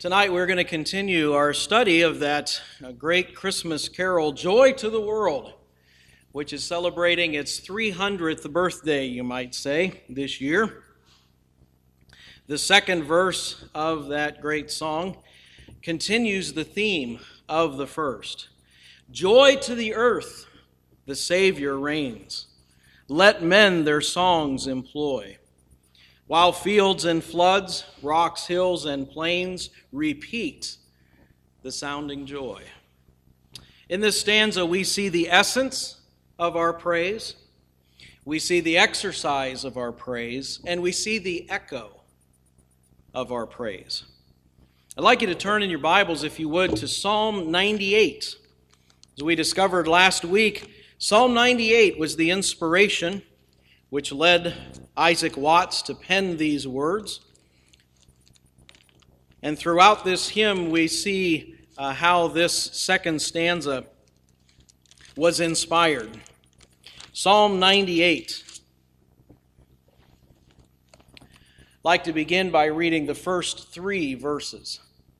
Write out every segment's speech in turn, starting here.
Tonight we're going to continue our study of that great Christmas carol, Joy to the World, which is celebrating its 300th birthday, you might say, this year. The second verse of that great song continues the theme of the first. Joy to the earth, the Savior reigns. Let men their songs employ. While fields and floods, rocks, hills, and plains repeat the sounding joy. In this stanza, we see the essence of our praise, we see the exercise of our praise, and we see the echo of our praise. I'd like you to turn in your Bibles, if you would, to Psalm 98. As we discovered last week, Psalm 98 was the inspiration which led Isaac Watts to pen these words. And throughout this hymn, we see how this second stanza was inspired. Psalm 98. I'd like to begin by reading the first 3 verses.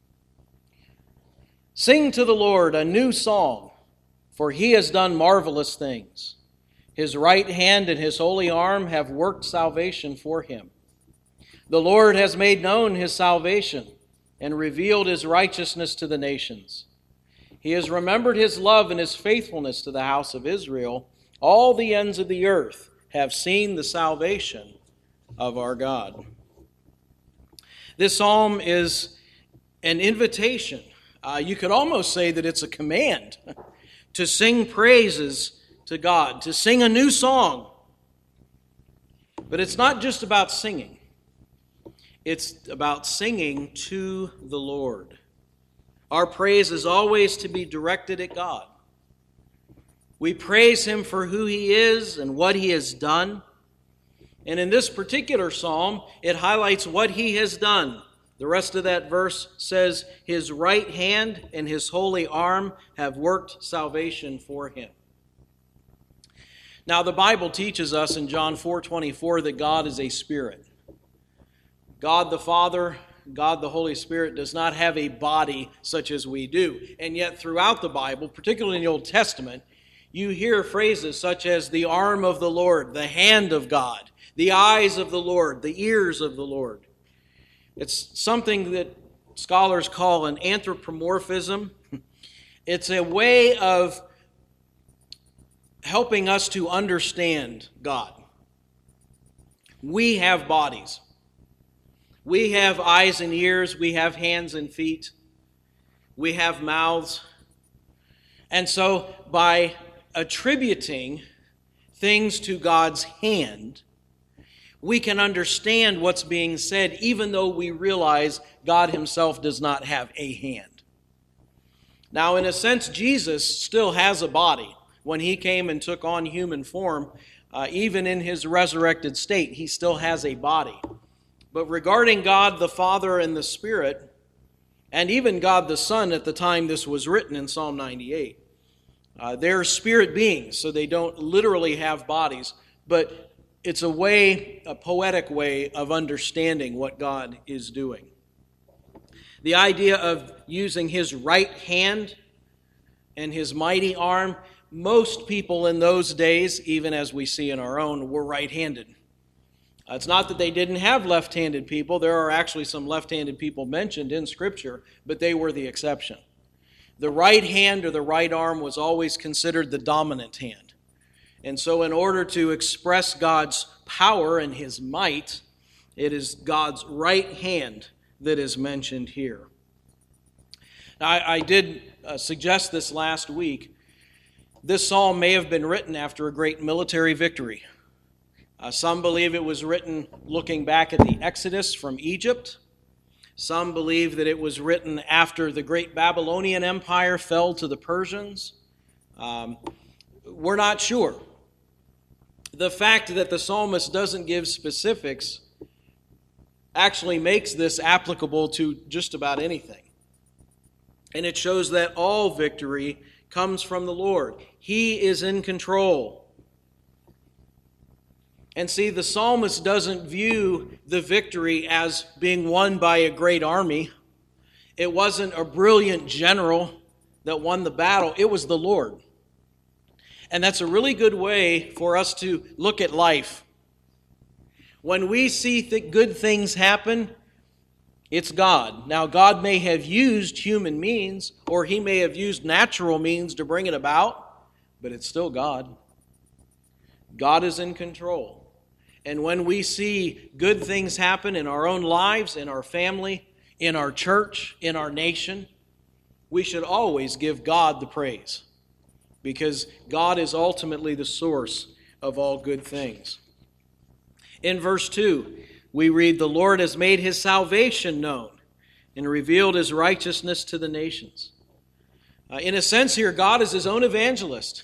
Sing to the Lord a new song, for he has done marvelous things. His right hand and his holy arm have worked salvation for him. The Lord has made known his salvation and revealed his righteousness to the nations. He has remembered his love and his faithfulness to the house of Israel. All the ends of the earth have seen the salvation of our God. This psalm is an invitation. You could almost say that it's a command to sing praises to God, to sing a new song. But it's not just about singing. It's about singing to the Lord. Our praise is always to be directed at God. We praise him for who he is and what he has done. And in this particular psalm, it highlights what he has done. The rest of that verse says, his right hand and his holy arm have worked salvation for him. Now, the Bible teaches us in John 4:24 that God is a spirit. God the Father, God the Holy Spirit does not have a body such as we do. And yet throughout the Bible, particularly in the Old Testament, you hear phrases such as the arm of the Lord, the hand of God, the eyes of the Lord, the ears of the Lord. It's something that scholars call an anthropomorphism. It's a way of helping us to understand God. We have bodies. We have eyes and ears. We have hands and feet. We have mouths. And so by attributing things to God's hand, we can understand what's being said, even though we realize God himself does not have a hand. Now, in a sense, Jesus still has a body. When he came and took on human form, even in his resurrected state, he still has a body. But regarding God the Father and the Spirit, and even God the Son at the time this was written in Psalm 98, they're spirit beings, so they don't literally have bodies, but it's a poetic way of understanding what God is doing. The idea of using his right hand and his mighty arm, most people in those days, even as we see in our own, were right-handed. It's not that they didn't have left-handed people. There are actually some left-handed people mentioned in Scripture, but they were the exception. The right hand or the right arm was always considered the dominant hand. And so in order to express God's power and his might, it is God's right hand that is mentioned here. Now, I did suggest this last week. This psalm may have been written after a great military victory. Some believe it was written looking back at the Exodus from Egypt. Some believe that it was written after the great Babylonian Empire fell to the Persians. We're not sure. The fact that the psalmist doesn't give specifics actually makes this applicable to just about anything. And it shows that all victory comes from the Lord. He is in control. And see, the psalmist doesn't view the victory as being won by a great army. It wasn't a brilliant general that won the battle. It was the Lord. And that's a really good way for us to look at life. When we see good things happen, it's God. Now, God may have used human means, or He may have used natural means to bring it about, but it's still God. God is in control. And when we see good things happen in our own lives, in our family, in our church, in our nation, we should always give God the praise, because God is ultimately the source of all good things. In verse 2, we read, "The Lord has made His salvation known and revealed His righteousness to the nations." In a sense here, God is His own evangelist.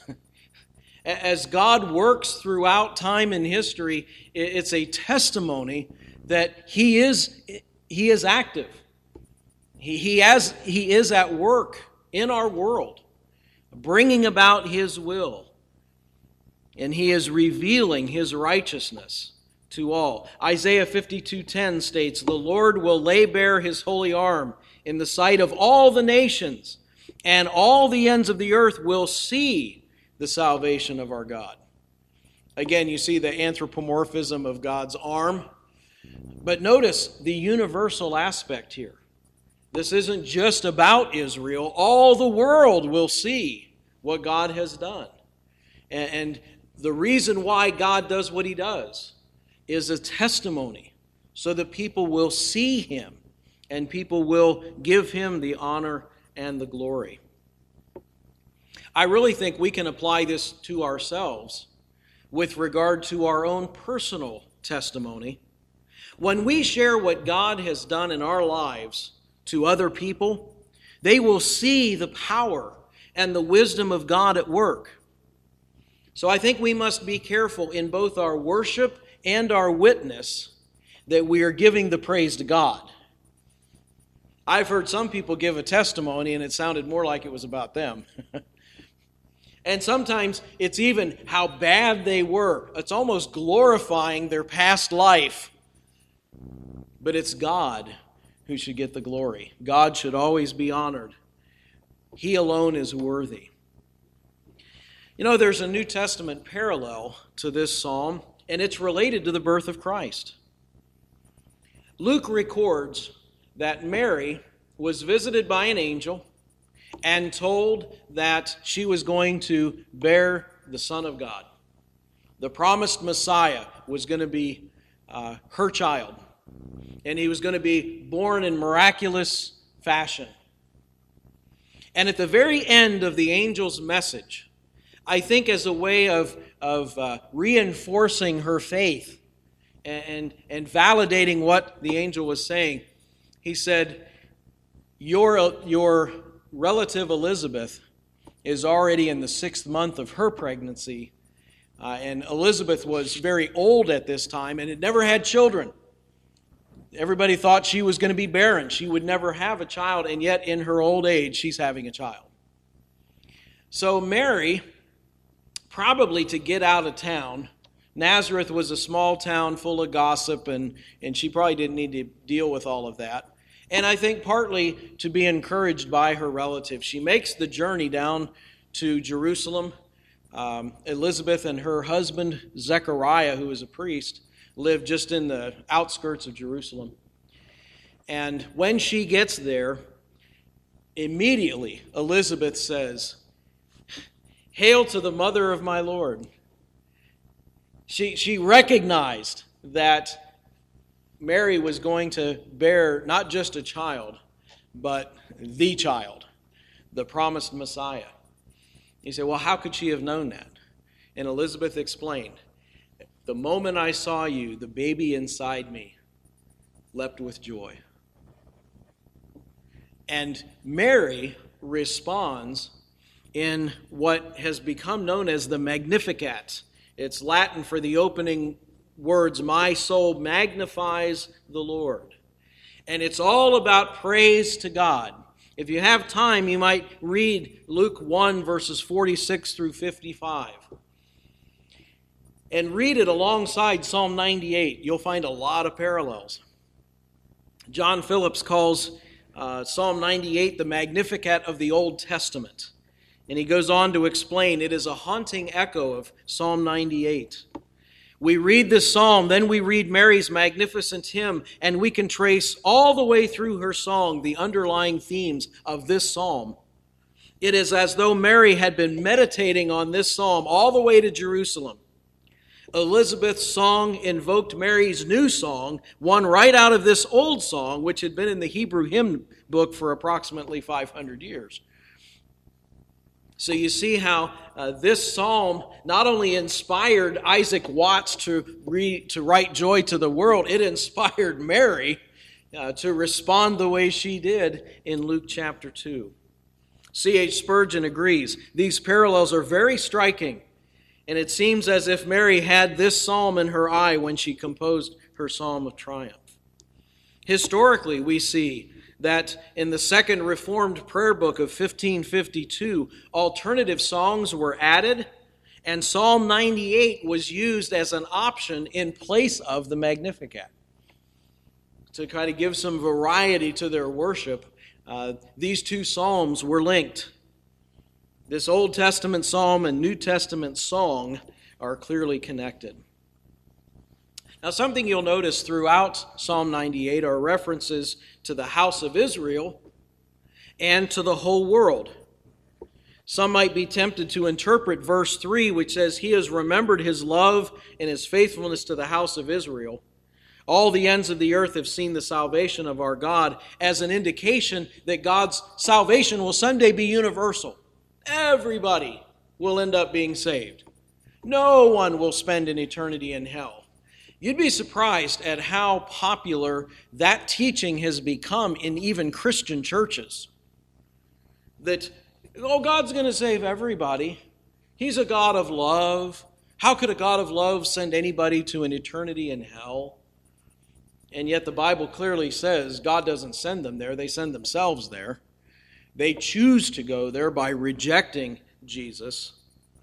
As God works throughout time and history, it's a testimony that He is active. He is at work in our world, bringing about His will. And He is revealing His righteousness to all. Isaiah 52:10 states, "The Lord will lay bare His holy arm in the sight of all the nations, and all the ends of the earth will see the salvation of our God." Again, you see the anthropomorphism of God's arm. But notice the universal aspect here. This isn't just about Israel. All the world will see what God has done. And the reason why God does what He does is a testimony, so that people will see Him and people will give Him the honor and the glory. I really think we can apply this to ourselves with regard to our own personal testimony. When we share what God has done in our lives to other people, they will see the power and the wisdom of God at work. So I think we must be careful in both our worship and our witness that we are giving the praise to God. I've heard some people give a testimony and it sounded more like it was about them. And sometimes it's even how bad they were. It's almost glorifying their past life. But it's God who should get the glory. God should always be honored. He alone is worthy. You know, there's a New Testament parallel to this psalm, and it's related to the birth of Christ. Luke records that Mary was visited by an angel and told that she was going to bear the Son of God. The promised Messiah was going to be her child, and He was going to be born in miraculous fashion. And at the very end of the angel's message, I think as a way of reinforcing her faith and validating what the angel was saying, he said, your relative Elizabeth is already in the 6th month of her pregnancy, and Elizabeth was very old at this time and had never had children. Everybody thought she was going to be barren. She would never have a child, and yet in her old age, she's having a child. So Mary, probably to get out of town, Nazareth was a small town full of gossip, and she probably didn't need to deal with all of that. And I think partly to be encouraged by her relative. She makes the journey down to Jerusalem. Elizabeth and her husband, Zechariah, who was a priest, lived just in the outskirts of Jerusalem. And when she gets there, immediately Elizabeth says, "Hail to the mother of my Lord." She recognized that Mary was going to bear not just a child, but the child, the promised Messiah. You say, well, how could she have known that? And Elizabeth explained, "The moment I saw you, the baby inside me leapt with joy." And Mary responds in what has become known as the Magnificat. It's Latin for the opening words, "My soul magnifies the Lord." And it's all about praise to God. If you have time, you might read Luke 1, verses 46 through 55. And read it alongside Psalm 98. You'll find a lot of parallels. John Phillips calls Psalm 98, the Magnificat of the Old Testament. And he goes on to explain it is a haunting echo of Psalm 98. We read this psalm, then we read Mary's magnificent hymn, and we can trace all the way through her song the underlying themes of this psalm. It is as though Mary had been meditating on this psalm all the way to Jerusalem. Elizabeth's song invoked Mary's new song, one right out of this old song, which had been in the Hebrew hymn book for approximately 500 years. So you see how this psalm not only inspired Isaac Watts to write Joy to the World, it inspired Mary to respond the way she did in Luke chapter 2. C.H. Spurgeon agrees. These parallels are very striking, and it seems as if Mary had this psalm in her eye when she composed her Psalm of Triumph. Historically, we see that in the Second Reformed Prayer Book of 1552, alternative songs were added, and Psalm 98 was used as an option in place of the Magnificat. To kind of give some variety to their worship, these two psalms were linked. This Old Testament psalm and New Testament song are clearly connected. Now, something you'll notice throughout Psalm 98 are references to the house of Israel and to the whole world. Some might be tempted to interpret verse 3, which says, He has remembered His love and His faithfulness to the house of Israel. All the ends of the earth have seen the salvation of our God, as an indication that God's salvation will someday be universal. Everybody will end up being saved. No one will spend an eternity in hell. You'd be surprised at how popular that teaching has become in even Christian churches. That, God's going to save everybody. He's a God of love. How could a God of love send anybody to an eternity in hell? And yet the Bible clearly says God doesn't send them there. They send themselves there. They choose to go there by rejecting Jesus.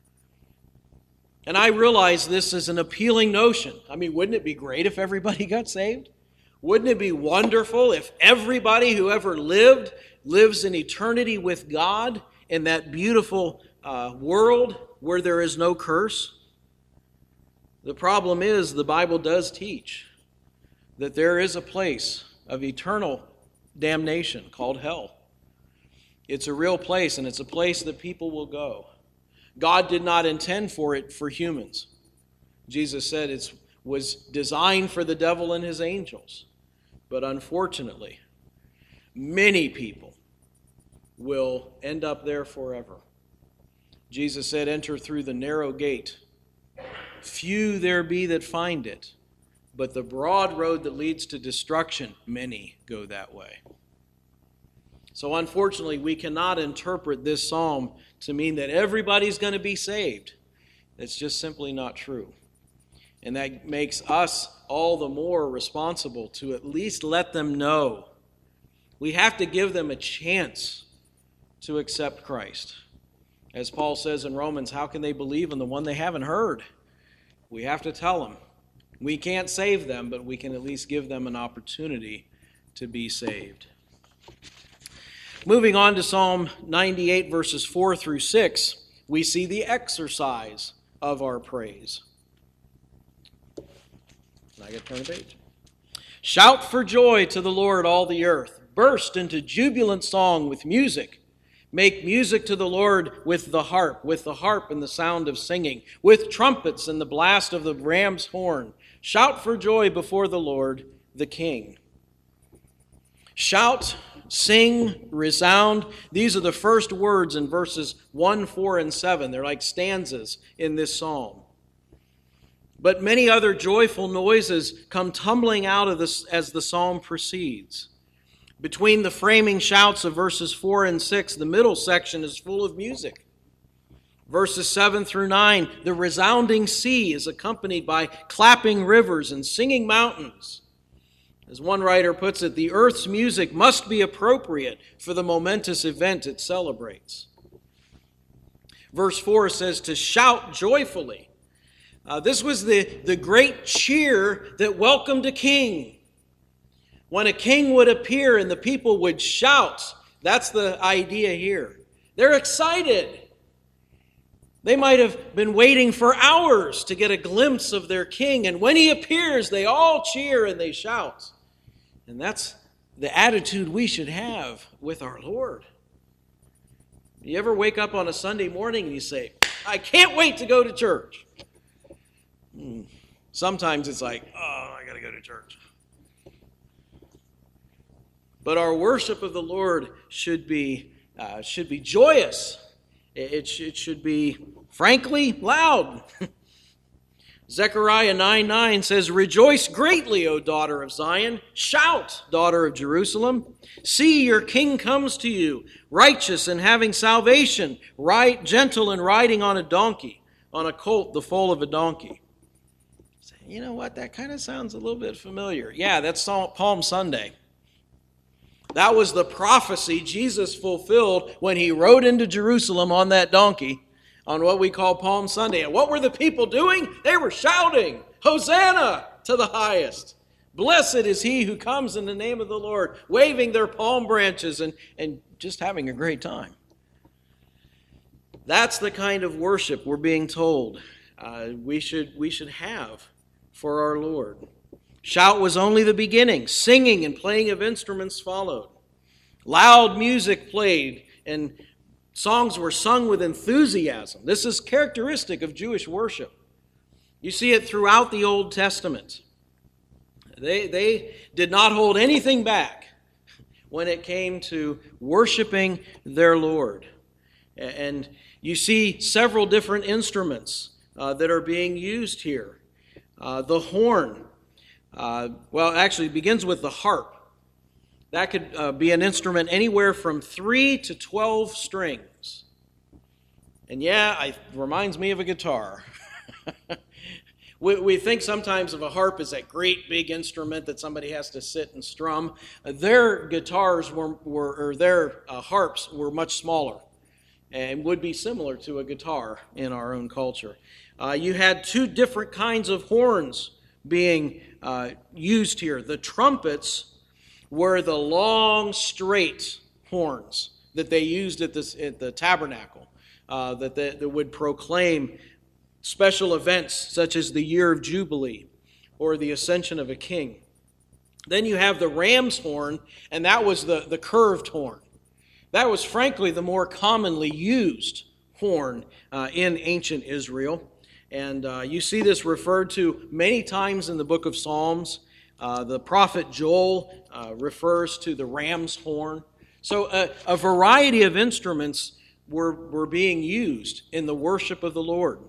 And I realize this is an appealing notion. I mean, wouldn't it be great if everybody got saved? Wouldn't it be wonderful if everybody who ever lived lives in eternity with God in that beautiful world where there is no curse? The problem is the Bible does teach that there is a place of eternal damnation called hell. It's a real place, and it's a place that people will go. God did not intend for it for humans. Jesus said it was designed for the devil and his angels. But unfortunately, many people will end up there forever. Jesus said, enter through the narrow gate. Few there be that find it, but the broad road that leads to destruction, many go that way. So unfortunately, we cannot interpret this psalm to mean that everybody's going to be saved. It's just simply not true. And that makes us all the more responsible to at least let them know. We have to give them a chance to accept Christ. As Paul says in Romans, how can they believe in the one they haven't heard? We have to tell them. We can't save them, but we can at least give them an opportunity to be saved. Moving on to Psalm 98, verses 4 through 6, we see the exercise of our praise. I got to turn the page. Shout for joy to the Lord, all the earth. Burst into jubilant song with music. Make music to the Lord with the harp and the sound of singing, with trumpets and the blast of the ram's horn. Shout for joy before the Lord, the King. Shout, sing, resound. These are the first words in verses 1, 4, and 7. They're like stanzas in this psalm. But many other joyful noises come tumbling out of this as the psalm proceeds. Between the framing shouts of verses 4 and 6, the middle section is full of music. Verses 7 through 9, the resounding sea is accompanied by clapping rivers and singing mountains. As one writer puts it, the earth's music must be appropriate for the momentous event it celebrates. Verse 4 says to shout joyfully. This was the great cheer that welcomed a king. When a king would appear and the people would shout, that's the idea here. They're excited. They might have been waiting for hours to get a glimpse of their king, and when he appears, they all cheer and they shout. And that's the attitude we should have with our Lord. You ever wake up on a Sunday morning and you say, I can't wait to go to church? Sometimes it's like, oh, I got to go to church. But our worship of the Lord should be joyous. It should be, frankly, loud. Zechariah 9:9 says, Rejoice greatly, O daughter of Zion. Shout, daughter of Jerusalem. See, your king comes to you, righteous and having salvation, right, gentle and riding on a donkey, on a colt, the foal of a donkey. You know what? That kind of sounds a little bit familiar. Yeah, that's Palm Sunday. That was the prophecy Jesus fulfilled when he rode into Jerusalem on that donkey on what we call Palm Sunday. And what were the people doing? They were shouting, Hosanna to the highest. Blessed is he who comes in the name of the Lord, waving their palm branches and just having a great time. That's the kind of worship we're being told we should have for our Lord. Shout was only the beginning. Singing and playing of instruments followed. Loud music played and songs were sung with enthusiasm. This is characteristic of Jewish worship. You see it throughout the Old Testament. They did not hold anything back when it came to worshiping their Lord. And you see several different instruments that are being used here. The horn. Actually, it begins with the harp. That could be an instrument anywhere from 3 to 12 strings. And it reminds me of a guitar. We think sometimes of a harp as that great big instrument that somebody has to sit and strum. Their guitars their harps were much smaller and would be similar to a guitar in our own culture. You had two different kinds of horns being used here. The trumpets were the long, straight horns that they used at the tabernacle that would proclaim special events such as the year of Jubilee or the ascension of a king. Then you have the ram's horn, and that was the curved horn. That was frankly the more commonly used horn in ancient Israel. And you see this referred to many times in the book of Psalms. The prophet Joel refers to the ram's horn. So a variety of instruments were being used in the worship of the Lord.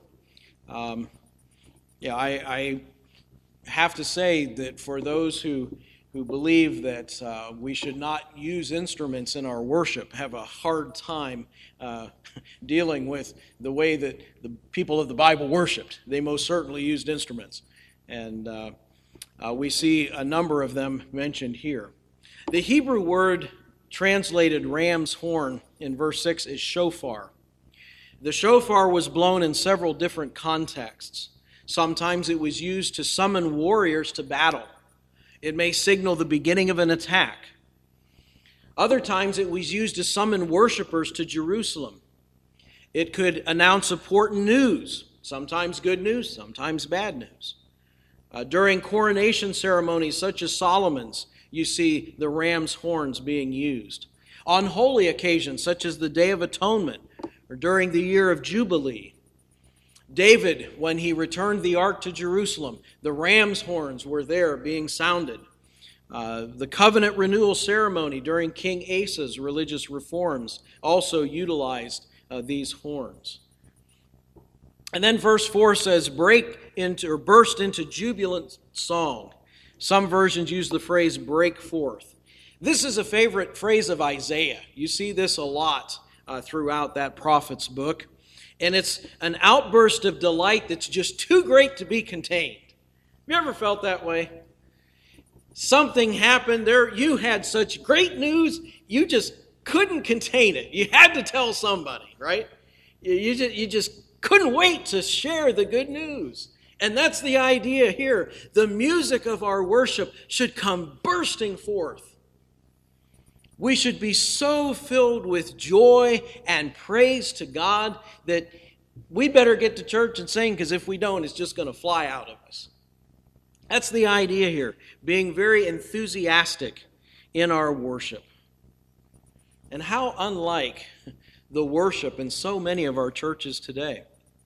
I have to say that for those who believe that we should not use instruments in our worship have a hard time dealing with the way that the people of the Bible worshiped. They most certainly used instruments. And we see a number of them mentioned here. The Hebrew word translated ram's horn in verse 6 is shofar. The shofar was blown in several different contexts. Sometimes it was used to summon warriors to battle. It may signal the beginning of an attack. Other times it was used to summon worshipers to Jerusalem. It could announce important news, sometimes good news, sometimes bad news. During coronation ceremonies such as Solomon's, you see the ram's horns being used. On holy occasions such as the Day of Atonement or during the year of Jubilee. David, when he returned the ark to Jerusalem, the ram's horns were there being sounded. The covenant renewal ceremony during King Asa's religious reforms also utilized these horns. And then verse 4 says, burst into jubilant song. Some versions use the phrase break forth. This is a favorite phrase of Isaiah. You see this a lot throughout that prophet's book. And it's an outburst of delight that's just too great to be contained. Have you ever felt that way? Something happened there. You had such great news, you just couldn't contain it. You had to tell somebody, right? You just couldn't wait to share the good news. And that's the idea here. The music of our worship should come bursting forth. We should be so filled with joy and praise to God that we better get to church and sing, because if we don't, it's just going to fly out of us. That's the idea here, being very enthusiastic in our worship. And how unlike the worship in so many of our churches today.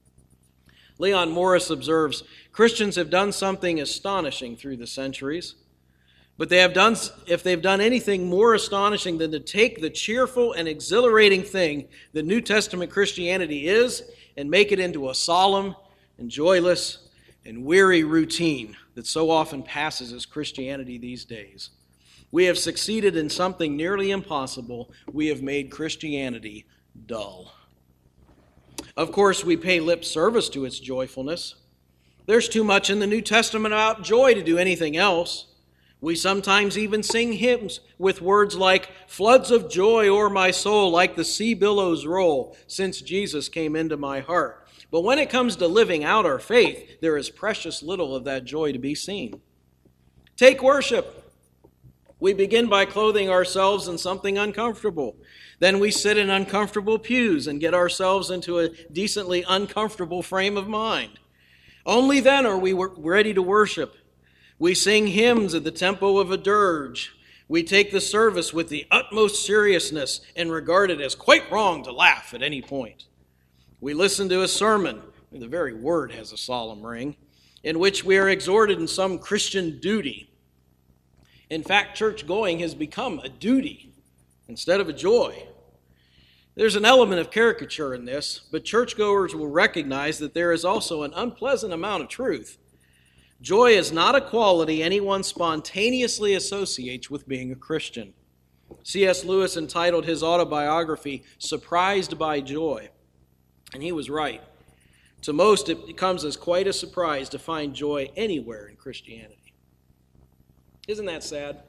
Leon Morris observes, Christians have done something astonishing through the centuries, but if they've done anything more astonishing than to take the cheerful and exhilarating thing that New Testament Christianity is and make it into a solemn and joyless and weary routine that so often passes as Christianity these days. We have succeeded in something nearly impossible. We have made Christianity dull. Of course, we pay lip service to its joyfulness. There's too much in the New Testament about joy to do anything else. We sometimes even sing hymns with words like, floods of joy o'er my soul, like the sea billows roll, since Jesus came into my heart. But when it comes to living out our faith, there is precious little of that joy to be seen. Take worship. We begin by clothing ourselves in something uncomfortable. Then we sit in uncomfortable pews and get ourselves into a decently uncomfortable frame of mind. Only then are we ready to worship. We sing hymns at the tempo of a dirge. We take the service with the utmost seriousness and regard it as quite wrong to laugh at any point. We listen to a sermon, the very word has a solemn ring, in which we are exhorted in some Christian duty. In fact, church going has become a duty instead of a joy. There's an element of caricature in this, but churchgoers will recognize that there is also an unpleasant amount of truth. Joy is not a quality anyone spontaneously associates with being a Christian. C.S. Lewis entitled his autobiography, Surprised by Joy. And he was right. To most, it comes as quite a surprise to find joy anywhere in Christianity. Isn't that sad?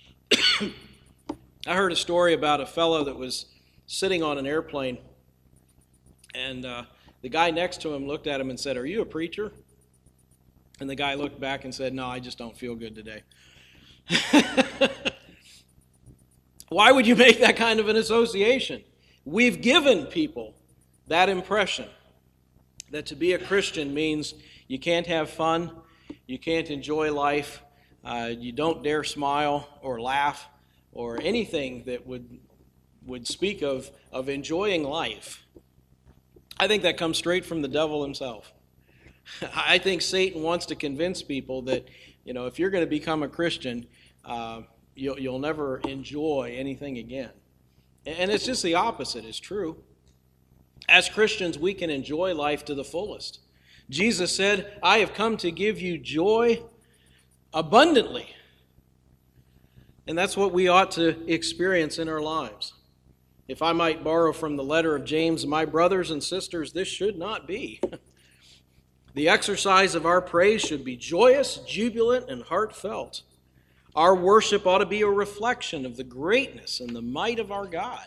I heard a story about a fellow that was sitting on an airplane, and the guy next to him looked at him and said, "Are you a preacher?" And the guy looked back and said, "No, I just don't feel good today." Why would you make that kind of an association? We've given people that impression that to be a Christian means you can't have fun, you can't enjoy life, you don't dare smile or laugh or anything that would speak of enjoying life. I think that comes straight from the devil himself. I think Satan wants to convince people that, if you're going to become a Christian, you'll never enjoy anything again. And it's just the opposite is true. As Christians, we can enjoy life to the fullest. Jesus said, "I have come to give you joy abundantly." And that's what we ought to experience in our lives. If I might borrow from the letter of James, my brothers and sisters, this should not be. The exercise of our praise should be joyous, jubilant, and heartfelt. Our worship ought to be a reflection of the greatness and the might of our God.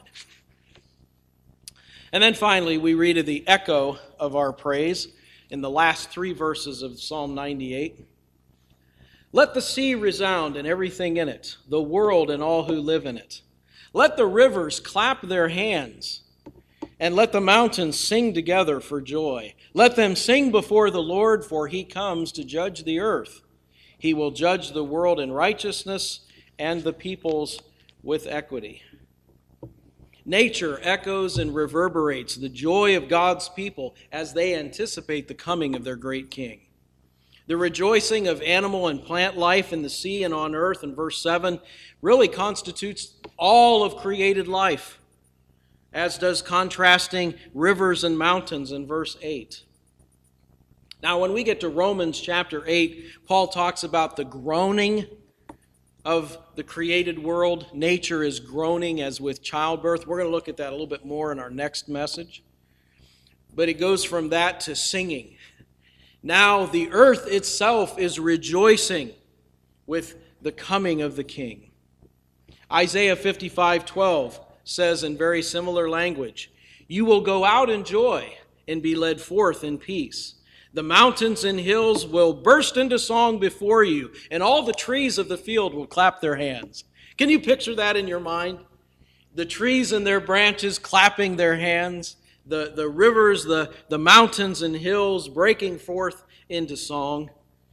And then finally, we read of the echo of our praise in the last 3 verses of Psalm 98. Let the sea resound and everything in it, the world and all who live in it. Let the rivers clap their hands, and let the mountains sing together for joy. Let them sing before the Lord, for he comes to judge the earth. He will judge the world in righteousness and the peoples with equity. Nature echoes and reverberates the joy of God's people as they anticipate the coming of their great King. The rejoicing of animal and plant life in the sea and on earth in verse 7 really constitutes all of created life, as does contrasting rivers and mountains in verse 8. Now, when we get to Romans chapter 8, Paul talks about the groaning of the created world. Nature is groaning as with childbirth. We're going to look at that a little bit more in our next message. But it goes from that to singing. Now the earth itself is rejoicing with the coming of the King. Isaiah 55:12 says in very similar language, "You will go out in joy and be led forth in peace. The mountains and hills will burst into song before you, and all the trees of the field will clap their hands. Can you picture that in your mind? The trees and their branches clapping their hands, the rivers, the mountains and hills breaking forth into song.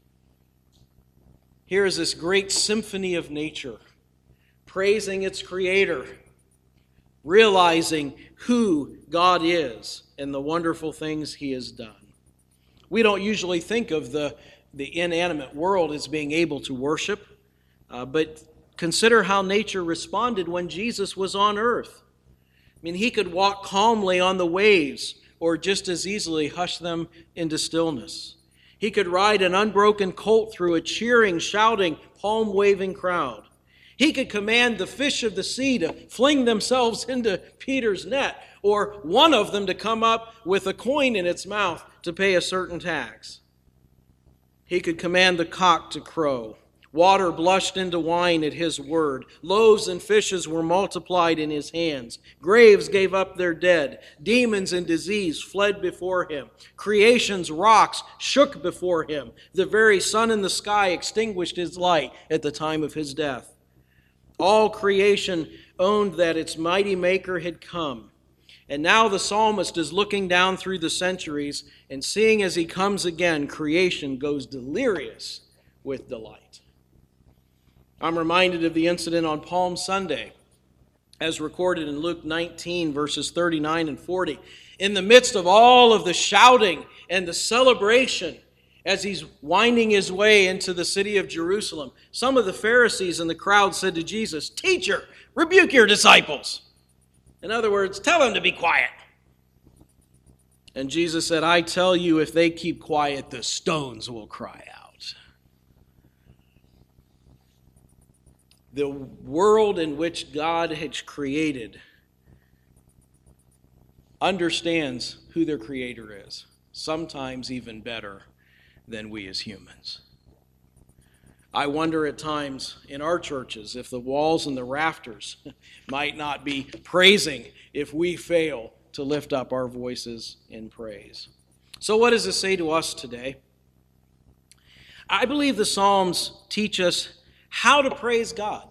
Here is this great symphony of nature, praising its creator, realizing who God is and the wonderful things he has done. We don't usually think of the inanimate world as being able to worship, but consider how nature responded when Jesus was on earth. I mean, he could walk calmly on the waves or just as easily hush them into stillness. He could ride an unbroken colt through a cheering, shouting, palm-waving crowd. He could command the fish of the sea to fling themselves into Peter's net, or one of them to come up with a coin in its mouth to pay a certain tax. He could command the cock to crow. Water blushed into wine at his word. Loaves and fishes were multiplied in his hands. Graves gave up their dead. Demons and disease fled before him. Creation's rocks shook before him. The very sun in the sky extinguished his light at the time of his death. All creation owned that its mighty maker had come. And now the psalmist is looking down through the centuries and seeing as he comes again, creation goes delirious with delight. I'm reminded of the incident on Palm Sunday, as recorded in Luke 19, verses 39 and 40. In the midst of all of the shouting and the celebration, as he's winding his way into the city of Jerusalem, some of the Pharisees in the crowd said to Jesus, "Teacher, rebuke your disciples." In other words, tell them to be quiet. And Jesus said, "I tell you, if they keep quiet, the stones will cry out." The world in which God has created understands who their creator is, sometimes even better than we as humans. I wonder at times in our churches if the walls and the rafters might not be praising if we fail to lift up our voices in praise. So what does this say to us today? I believe the Psalms teach us how to praise God.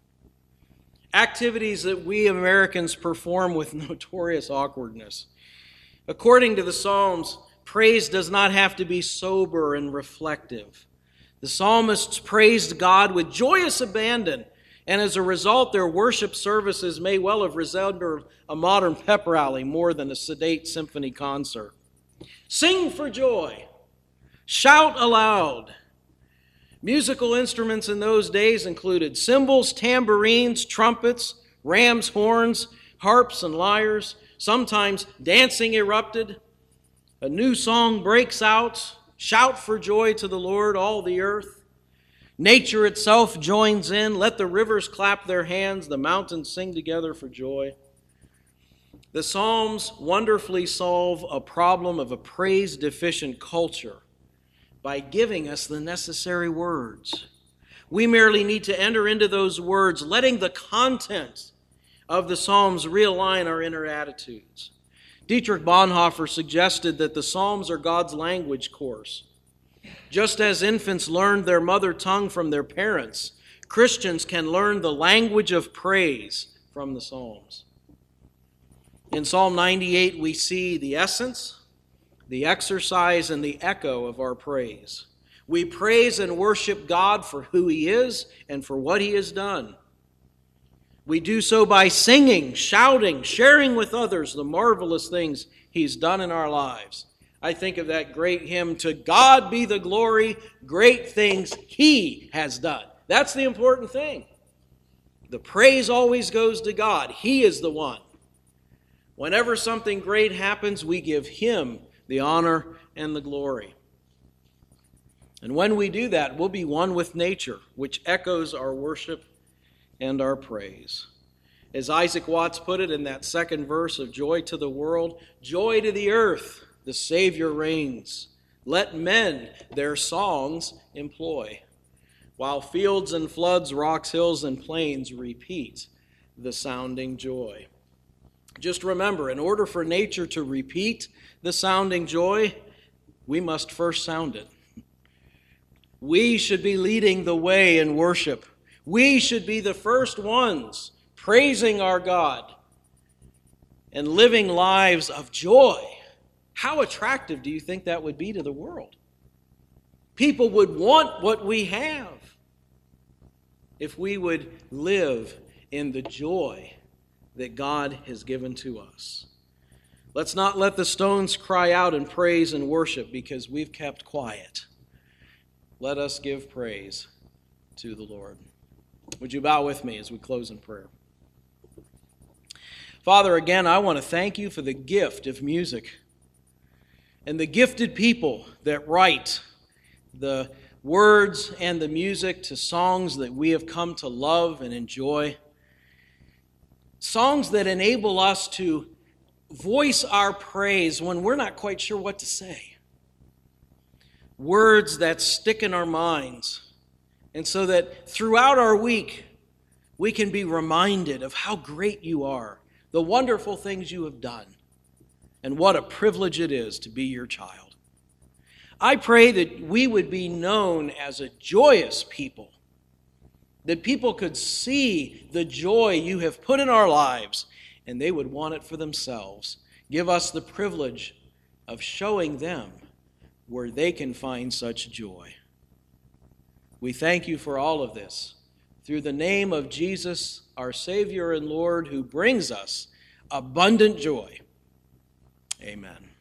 Activities that we Americans perform with notorious awkwardness. According to the Psalms, praise does not have to be sober and reflective. The psalmists praised God with joyous abandon, and as a result, their worship services may well have resembled a modern pep rally more than a sedate symphony concert. Sing for joy. Shout aloud. Musical instruments in those days included cymbals, tambourines, trumpets, ram's horns, harps, and lyres. Sometimes dancing erupted. A new song breaks out. Shout for joy to the Lord, all the earth. Nature itself joins in. Let the rivers clap their hands. The mountains sing together for joy. The Psalms wonderfully solve a problem of a praise-deficient culture by giving us the necessary words. We merely need to enter into those words, letting the content of the Psalms realign our inner attitudes. Dietrich Bonhoeffer suggested that the Psalms are God's language course. Just as infants learn their mother tongue from their parents, Christians can learn the language of praise from the Psalms. In Psalm 98, we see the essence, the exercise, and the echo of our praise. We praise and worship God for who He is and for what He has done. We do so by singing, shouting, sharing with others the marvelous things He's done in our lives. I think of that great hymn, "To God be the glory, great things He has done." That's the important thing. The praise always goes to God. He is the one. Whenever something great happens, we give Him the honor and the glory. And when we do that, we'll be one with nature, which echoes our worship and our praise. As Isaac Watts put it in that second verse of Joy to the World, joy to the earth, the Savior reigns. Let men their songs employ, while fields and floods, rocks, hills, and plains repeat the sounding joy. Just remember, in order for nature to repeat the sounding joy, we must first sound it. We should be leading the way in worship. We should be the first ones praising our God and living lives of joy. How attractive do you think that would be to the world? People would want what we have if we would live in the joy that God has given to us. Let's not let the stones cry out in praise and worship because we've kept quiet. Let us give praise to the Lord. Would you bow with me as we close in prayer? Father, again, I want to thank you for the gift of music and the gifted people that write the words and the music to songs that we have come to love and enjoy. Songs that enable us to voice our praise when we're not quite sure what to say. Words that stick in our minds, and so that throughout our week we can be reminded of how great you are, the wonderful things you have done, and what a privilege it is to be your child. I pray that we would be known as a joyous people, that people could see the joy you have put in our lives, and they would want it for themselves. Give us the privilege of showing them where they can find such joy. We thank you for all of this through the name of Jesus, our Savior and Lord, who brings us abundant joy. Amen.